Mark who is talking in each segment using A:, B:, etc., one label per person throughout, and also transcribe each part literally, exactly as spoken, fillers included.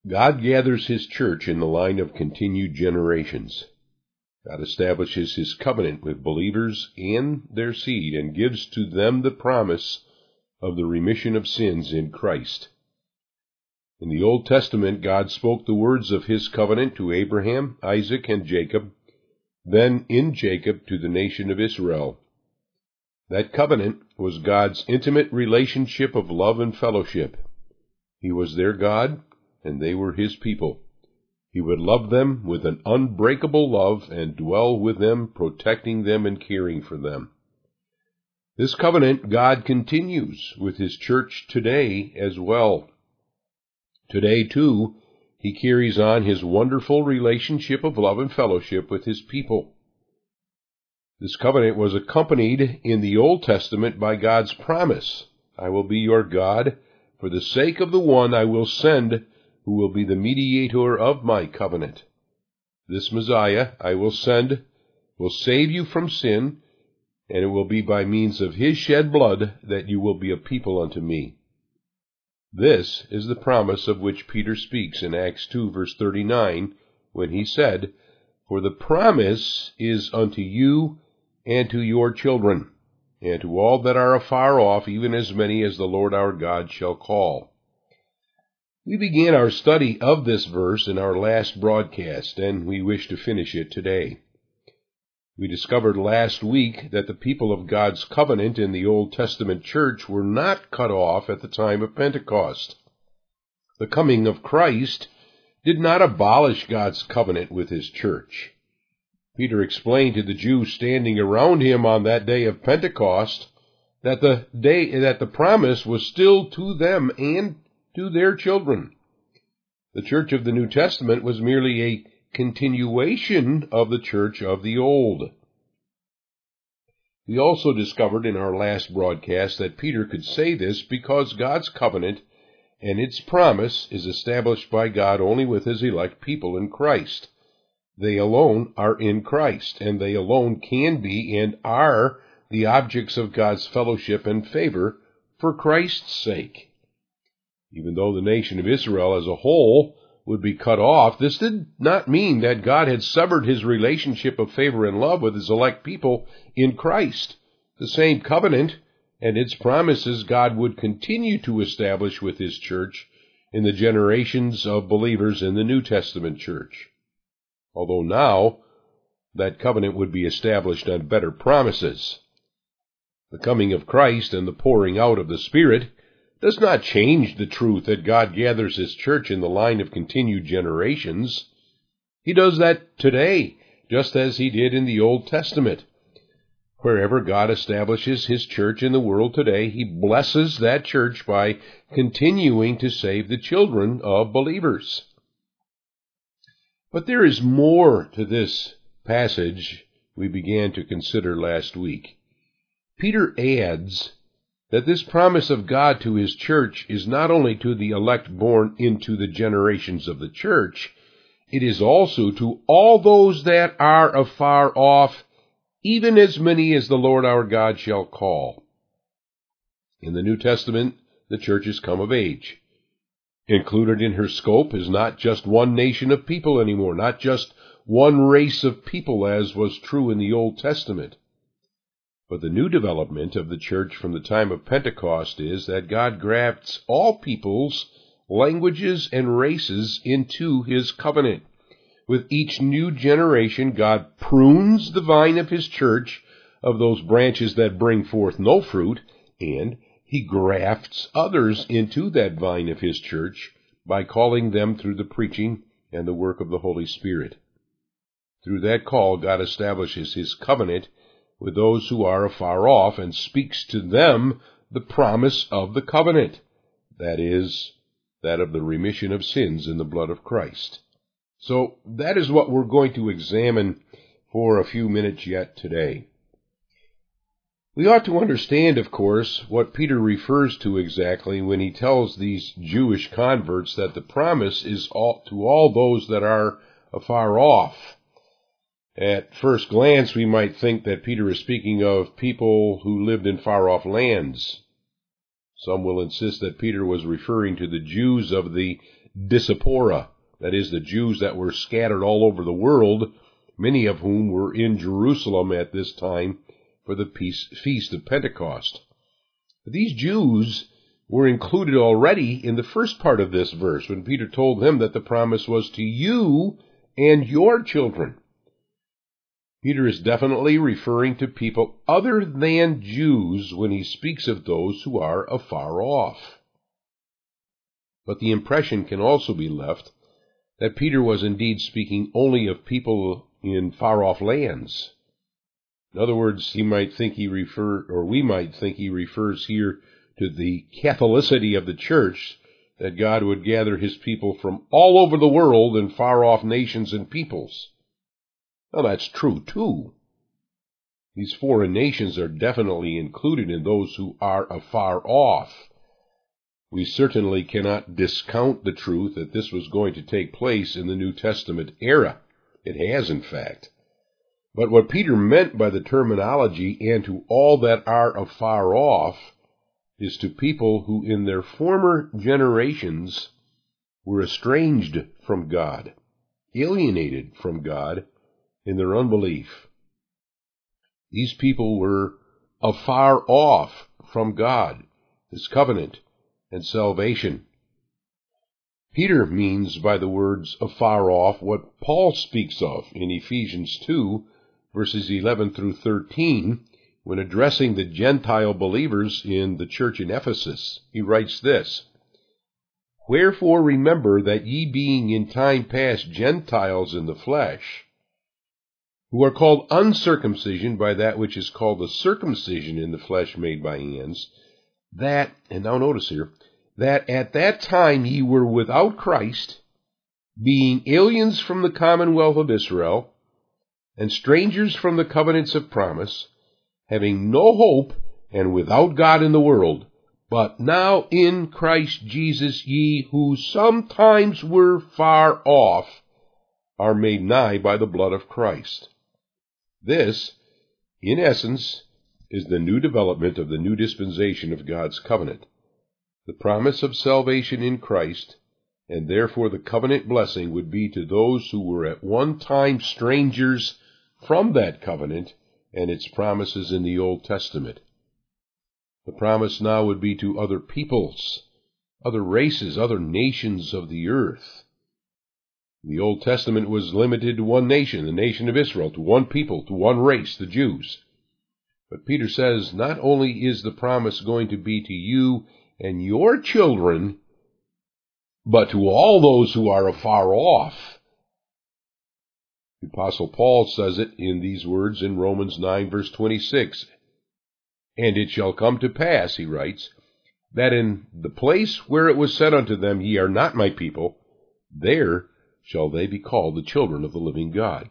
A: God gathers his church in the line of continued generations. God establishes his covenant with believers and their seed and gives to them the promise of the remission of sins in Christ. In the Old Testament, God spoke the words of his covenant to Abraham, Isaac, and Jacob, then in Jacob to the nation of Israel. That covenant was God's intimate relationship of love and fellowship. He was their God, and they were his people. He would love them with an unbreakable love and dwell with them, protecting them and caring for them. This covenant God continues with his church today as well. Today, too, he carries on his wonderful relationship of love and fellowship with his people. This covenant was accompanied in the Old Testament by God's promise, "I will be your God, for the sake of the one I will send, who will be the mediator of my covenant. This Messiah I will send will save you from sin, and it will be by means of his shed blood that you will be a people unto me." This is the promise of which Peter speaks in Acts two, verse thirty-nine, when he said, "For the promise is unto you and to your children, and to all that are afar off, even as many as the Lord our God shall call." We began our study of this verse in our last broadcast, and we wish to finish it today. We discovered last week that the people of God's covenant in the Old Testament church were not cut off at the time of Pentecost. The coming of Christ did not abolish God's covenant with his church. Peter explained to the Jews standing around him on that day of Pentecost that the day that the promise was still to them and to their children. The church of the New Testament was merely a continuation of the church of the Old. We also discovered in our last broadcast that Peter could say this because God's covenant and its promise is established by God only with his elect people in Christ. They alone are in Christ, and they alone can be and are the objects of God's fellowship and favor for Christ's sake. Even though the nation of Israel as a whole would be cut off, this did not mean that God had severed his relationship of favor and love with his elect people in Christ. The same covenant and its promises God would continue to establish with his church in the generations of believers in the New Testament church. Although now that covenant would be established on better promises. The coming of Christ and the pouring out of the Spirit does not change the truth that God gathers his church in the line of continued generations. He does that today, just as he did in the Old Testament. Wherever God establishes his church in the world today, he blesses that church by continuing to save the children of believers. But there is more to this passage we began to consider last week. Peter adds that this promise of God to his church is not only to the elect born into the generations of the church, it is also to all those that are afar off, even as many as the Lord our God shall call. In the New Testament, the church has come of age. Included in her scope is not just one nation of people anymore, not just one race of people as was true in the Old Testament. But the new development of the church from the time of Pentecost is that God grafts all peoples, languages, and races into his covenant. With each new generation, God prunes the vine of his church of those branches that bring forth no fruit, and he grafts others into that vine of his church by calling them through the preaching and the work of the Holy Spirit. Through that call, God establishes his covenant with those who are afar off and speaks to them the promise of the covenant, that is, that of the remission of sins in the blood of Christ. So that is what we're going to examine for a few minutes yet today. We ought to understand, of course, what Peter refers to exactly when he tells these Jewish converts that the promise is all, to all those that are afar off. At first glance, we might think that Peter is speaking of people who lived in far-off lands. Some will insist that Peter was referring to the Jews of the diaspora, that is, the Jews that were scattered all over the world, many of whom were in Jerusalem at this time for the Feast of Pentecost. These Jews were included already in the first part of this verse when Peter told them that the promise was to you and your children. Peter is definitely referring to people other than Jews when he speaks of those who are afar off. But the impression can also be left that Peter was indeed speaking only of people in far-off lands. In other words, he might think he refer, or we might think he refers here to the Catholicity of the church, that God would gather his people from all over the world in far-off nations and peoples. Now, that's true, too. These foreign nations are definitely included in those who are afar off. We certainly cannot discount the truth that this was going to take place in the New Testament era. It has, in fact. But what Peter meant by the terminology, and to all that are afar off, is to people who in their former generations were estranged from God, alienated from God in their unbelief. These people were afar off from God, his covenant, and salvation. Peter means by the words afar off what Paul speaks of in Ephesians two, verses eleven through thirteen, when addressing the Gentile believers in the church in Ephesus. He writes this, "Wherefore remember that ye being in time past Gentiles in the flesh, who are called uncircumcision by that which is called the circumcision in the flesh made by hands, that," and now notice here, "that at that time ye were without Christ, being aliens from the commonwealth of Israel, and strangers from the covenants of promise, having no hope, and without God in the world. But now in Christ Jesus ye who sometimes were far off are made nigh by the blood of Christ." This, in essence, is the new development of the new dispensation of God's covenant. The promise of salvation in Christ, and therefore the covenant blessing, would be to those who were at one time strangers from that covenant and its promises in the Old Testament. The promise now would be to other peoples, other races, other nations of the earth. The Old Testament was limited to one nation, the nation of Israel, to one people, to one race, the Jews. But Peter says not only is the promise going to be to you and your children, but to all those who are afar off. The Apostle Paul says it in these words in Romans nine, verse twenty-six. "And it shall come to pass," he writes, "that in the place where it was said unto them, Ye are not my people, there shall they be called the children of the living God."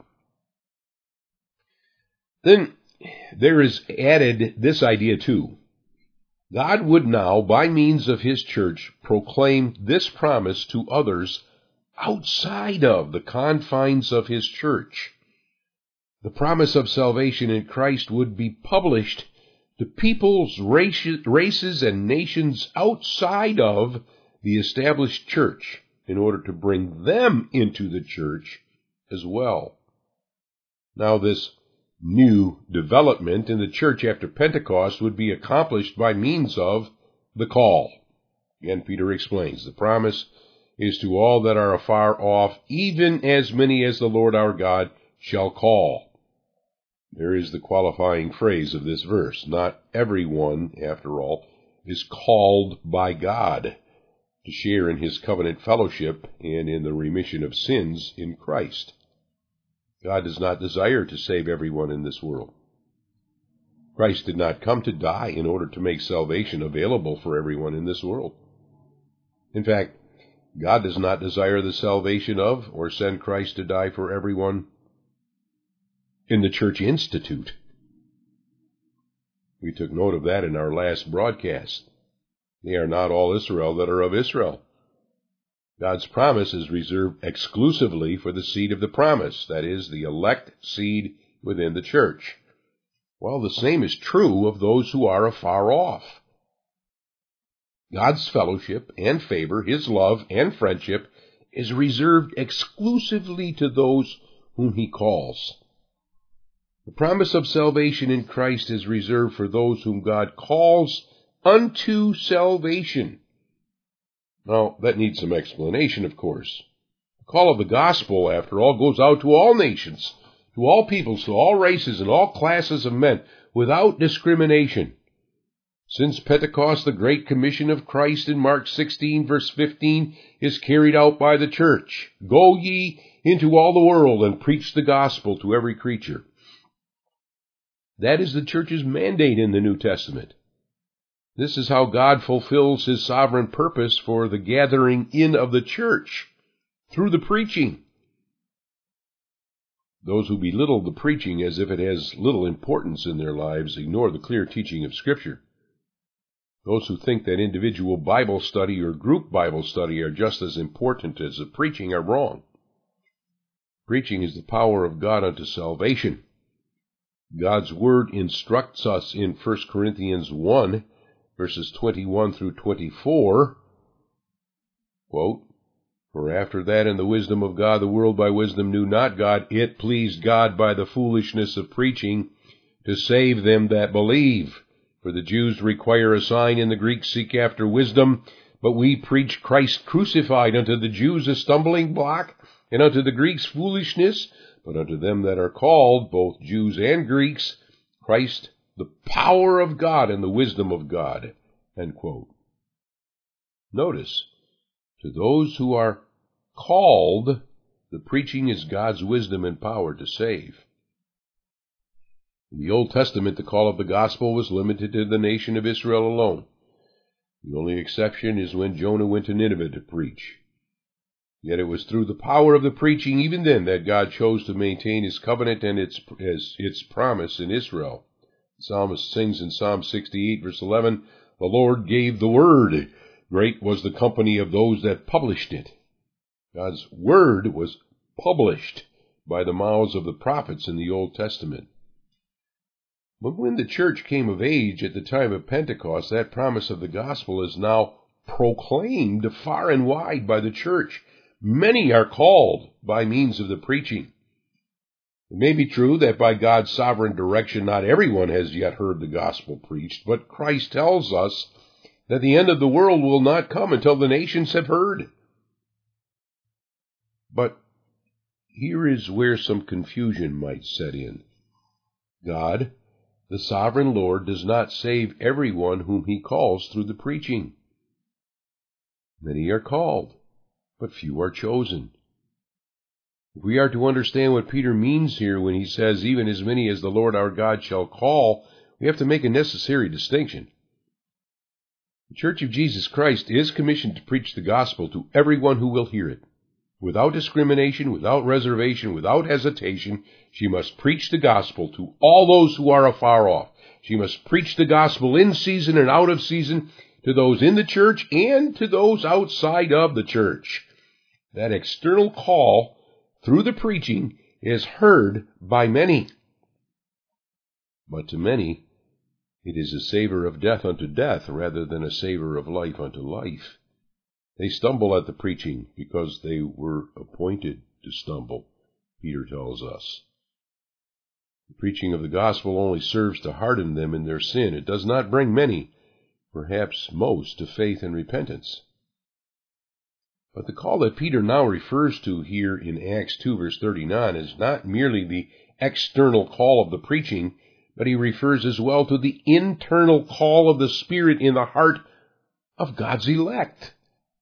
A: Then there is added this idea too. God would now, by means of his church, proclaim this promise to others outside of the confines of his church. The promise of salvation in Christ would be published to peoples, races, and nations outside of the established church, in order to bring them into the church as well. Now, this new development in the church after Pentecost would be accomplished by means of the call. Again, Peter explains, the promise is to all that are afar off, even as many as the Lord our God shall call. There is the qualifying phrase of this verse. Not everyone, after all, is called by God to share in his covenant fellowship and in the remission of sins in Christ. God does not desire to save everyone in this world. Christ did not come to die in order to make salvation available for everyone in this world. In fact, God does not desire the salvation of or send Christ to die for everyone in the Church Institute. We took note of that in our last broadcast. They are not all Israel that are of Israel. God's promise is reserved exclusively for the seed of the promise, that is, the elect seed within the church. Well, the same is true of those who are afar off. God's fellowship and favor, his love and friendship, is reserved exclusively to those whom he calls. The promise of salvation in Christ is reserved for those whom God calls unto salvation. Now, that needs some explanation, of course. The call of the gospel, after all, goes out to all nations, to all peoples, to all races, and all classes of men, without discrimination. Since Pentecost, the Great Commission of Christ in Mark sixteen, verse fifteen, is carried out by the church. Go ye into all the world and preach the gospel to every creature. That is the church's mandate in the New Testament. This is how God fulfills his sovereign purpose for the gathering in of the church, through the preaching. Those who belittle the preaching as if it has little importance in their lives ignore the clear teaching of Scripture. Those who think that individual Bible study or group Bible study are just as important as the preaching are wrong. Preaching is the power of God unto salvation. God's Word instructs us in First Corinthians one, verses twenty-one through twenty-four, quote, For after that in the wisdom of God the world by wisdom knew not God, it pleased God by the foolishness of preaching to save them that believe. For the Jews require a sign, and the Greeks seek after wisdom, but we preach Christ crucified, unto the Jews a stumbling block, and unto the Greeks foolishness, but unto them that are called, both Jews and Greeks, Christ the power of God and the wisdom of God. End quote. Notice, to those who are called, the preaching is God's wisdom and power to save. In the Old Testament, the call of the gospel was limited to the nation of Israel alone. The only exception is when Jonah went to Nineveh to preach. Yet it was through the power of the preaching, even then, that God chose to maintain his covenant and its, as, its promise in Israel. The psalmist sings in Psalm sixty-eight, verse eleven, The Lord gave the word. Great was the company of those that published it. God's word was published by the mouths of the prophets in the Old Testament. But when the church came of age at the time of Pentecost, that promise of the gospel is now proclaimed far and wide by the church. Many are called by means of the preaching. It may be true that by God's sovereign direction not everyone has yet heard the gospel preached, but Christ tells us that the end of the world will not come until the nations have heard. But here is where some confusion might set in. God, the sovereign Lord, does not save everyone whom he calls through the preaching. Many are called, but few are chosen. If we are to understand what Peter means here when he says, even as many as the Lord our God shall call, we have to make a necessary distinction. The Church of Jesus Christ is commissioned to preach the gospel to everyone who will hear it. Without discrimination, without reservation, without hesitation, she must preach the gospel to all those who are afar off. She must preach the gospel in season and out of season to those in the church and to those outside of the church. That external call through the preaching is heard by many. But to many, it is a savor of death unto death rather than a savor of life unto life. They stumble at the preaching because they were appointed to stumble, Peter tells us. The preaching of the gospel only serves to harden them in their sin. It does not bring many, perhaps most, to faith and repentance. But the call that Peter now refers to here in Acts two, verse thirty-nine, is not merely the external call of the preaching, but he refers as well to the internal call of the Spirit in the heart of God's elect.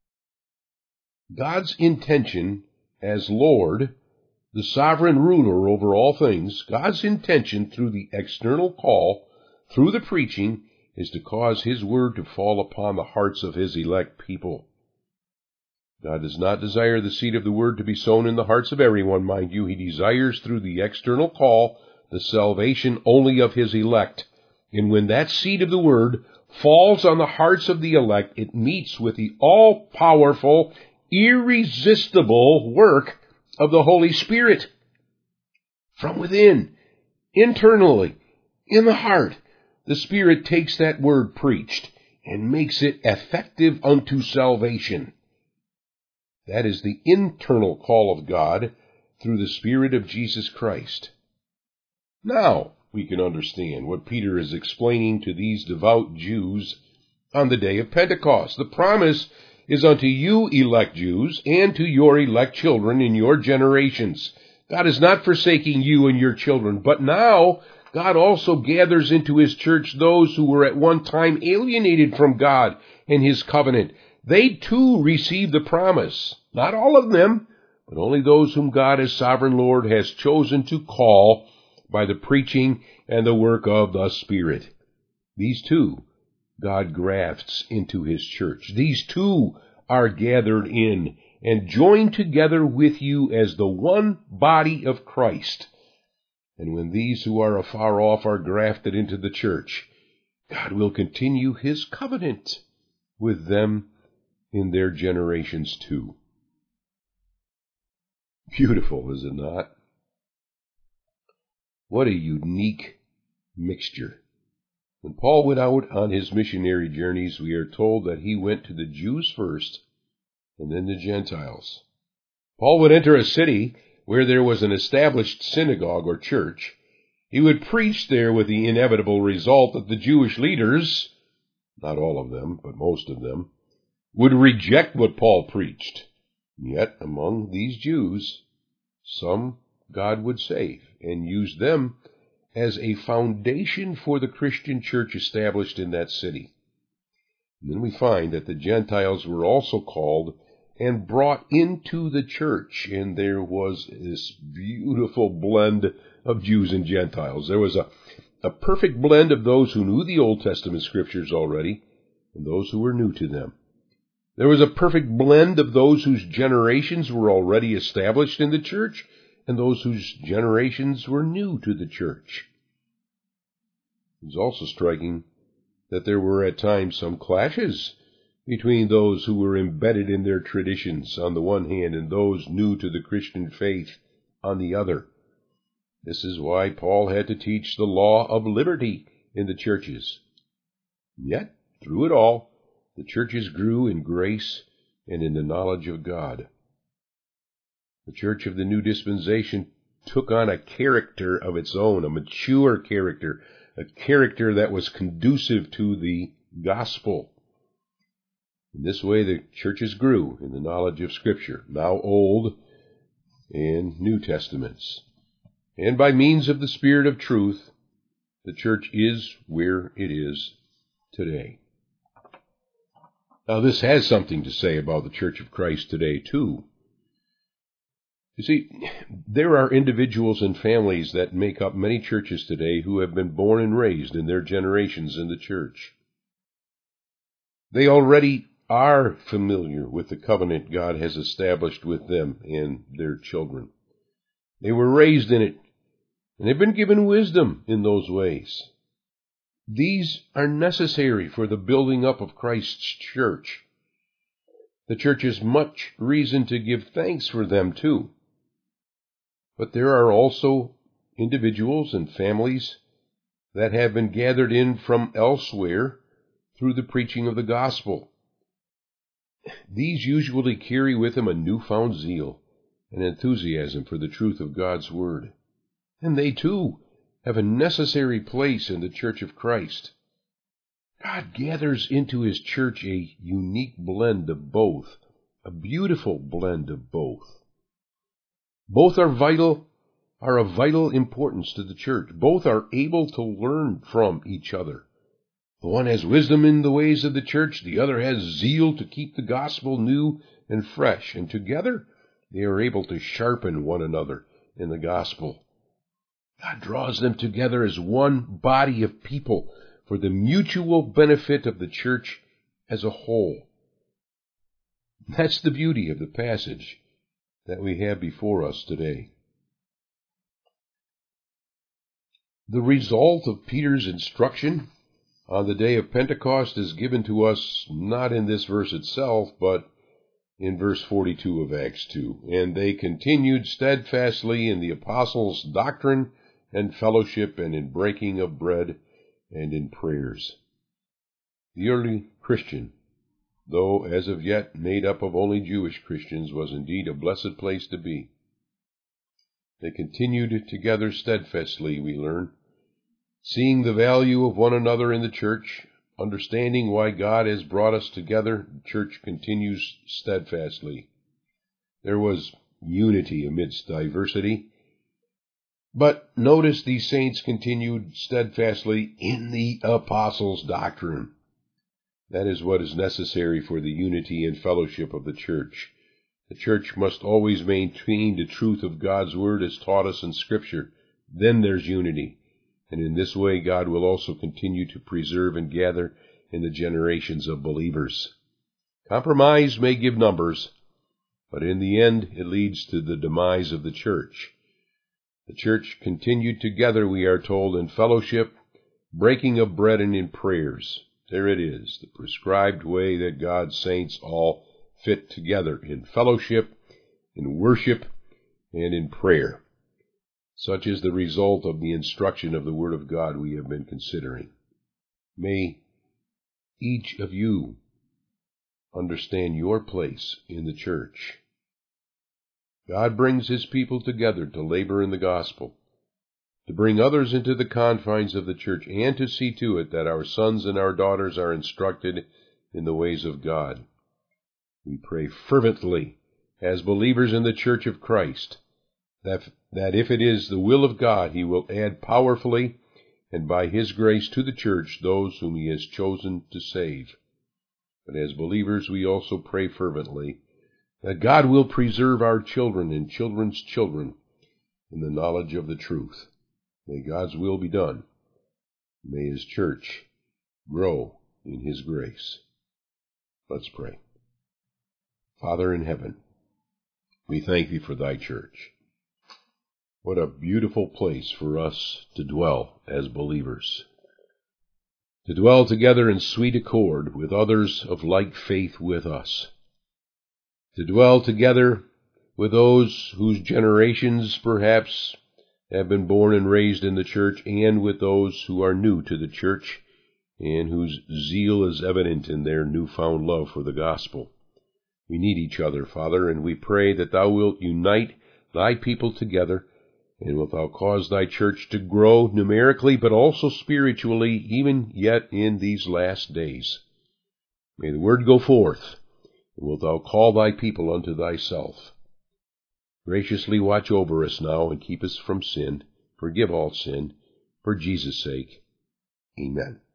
A: God's intention as Lord, the sovereign ruler over all things, God's intention through the external call, through the preaching, is to cause his word to fall upon the hearts of his elect people. God does not desire the seed of the word to be sown in the hearts of everyone, mind you. He desires through the external call the salvation only of his elect. And when that seed of the word falls on the hearts of the elect, it meets with the all-powerful, irresistible work of the Holy Spirit. From within, internally, in the heart, the Spirit takes that word preached and makes it effective unto salvation. That is the internal call of God through the Spirit of Jesus Christ. Now we can understand what Peter is explaining to these devout Jews on the day of Pentecost. The promise is unto you, elect Jews, and to your elect children in your generations. God is not forsaking you and your children, but now God also gathers into his church those who were at one time alienated from God and his covenant. They too receive the promise. Not all of them, but only those whom God as sovereign Lord has chosen to call by the preaching and the work of the Spirit. These too God grafts into his church. These too are gathered in and joined together with you as the one body of Christ. And when these who are afar off are grafted into the church, God will continue his covenant with them in their generations too. Beautiful, is it not? What a unique mixture. When Paul went out on his missionary journeys, we are told that he went to the Jews first and then the Gentiles. Paul would enter a city where there was an established synagogue or church. He would preach there with the inevitable result that the Jewish leaders, not all of them, but most of them, would reject what Paul preached. Yet among these Jews, some God would save and use them as a foundation for the Christian church established in that city. And then we find that the Gentiles were also called and brought into the church, and there was this beautiful blend of Jews and Gentiles. There was a, a perfect blend of those who knew the Old Testament scriptures already and those who were new to them. There was a perfect blend of those whose generations were already established in the church and those whose generations were new to the church. It was also striking that there were at times some clashes between those who were embedded in their traditions on the one hand and those new to the Christian faith on the other. This is why Paul had to teach the law of liberty in the churches. Yet, through it all, the churches grew in grace and in the knowledge of God. The church of the new dispensation took on a character of its own, a mature character, a character that was conducive to the gospel. In this way, the churches grew in the knowledge of Scripture, now Old and New Testaments. And by means of the Spirit of truth, the church is where it is today. Now, this has something to say about the Church of Christ today, too. You see, there are individuals and families that make up many churches today who have been born and raised in their generations in the church. They already are familiar with the covenant God has established with them and their children. They were raised in it, and they've been given wisdom in those ways. These are necessary for the building up of Christ's church. The church has much reason to give thanks for them, too. But there are also individuals and families that have been gathered in from elsewhere through the preaching of the gospel. These usually carry with them a newfound zeal and enthusiasm for the truth of God's Word. And they, too, have a necessary place in the Church of Christ. God gathers into his church a unique blend of both, a beautiful blend of both. Both are vital, are of vital importance to the church. Both are able to learn from each other. The one has wisdom in the ways of the church, the other has zeal to keep the gospel new and fresh, and together they are able to sharpen one another in the gospel. God draws them together as one body of people for the mutual benefit of the church as a whole. That's the beauty of the passage that we have before us today. The result of Peter's instruction on the day of Pentecost is given to us not in this verse itself, but in verse forty-two of Acts two. And they continued steadfastly in the apostles' doctrine and fellowship, and in breaking of bread, and in prayers. The early Christian though as of yet made up of only Jewish Christians, was indeed a blessed place to be. They continued together steadfastly, we learn, seeing the value of one another in the church, understanding why God has brought us together. The church continues steadfastly. There was unity amidst diversity. But notice these saints continued steadfastly in the apostles' doctrine. That is what is necessary for the unity and fellowship of the church. The church must always maintain the truth of God's word as taught us in Scripture. Then there's unity. And in this way God will also continue to preserve and gather in the generations of believers. Compromise may give numbers, but in the end it leads to the demise of the church. The church continued together, we are told, in fellowship, breaking of bread, and in prayers. There it is, the prescribed way that God's saints all fit together in fellowship, in worship, and in prayer. Such is the result of the instruction of the Word of God we have been considering. May each of you understand your place in the church. God brings His people together to labor in the gospel, to bring others into the confines of the church, and to see to it that our sons and our daughters are instructed in the ways of God. We pray fervently, as believers in the Church of Christ, that, that if it is the will of God, He will add powerfully and by His grace to the church those whom He has chosen to save. But as believers, we also pray fervently that God will preserve our children and children's children in the knowledge of the truth. May God's will be done. May His church grow in His grace. Let's pray. Father in heaven, we thank Thee for Thy church. What a beautiful place for us to dwell as believers, to dwell together in sweet accord with others of like faith with us, to dwell together with those whose generations perhaps have been born and raised in the church, and with those who are new to the church and whose zeal is evident in their newfound love for the gospel. We need each other, Father, and we pray that Thou wilt unite Thy people together, and wilt Thou cause Thy church to grow numerically, but also spiritually, even yet in these last days. May the word go forth, and wilt Thou call Thy people unto Thyself. Graciously watch over us now, and keep us from sin. Forgive all sin, for Jesus' sake. Amen.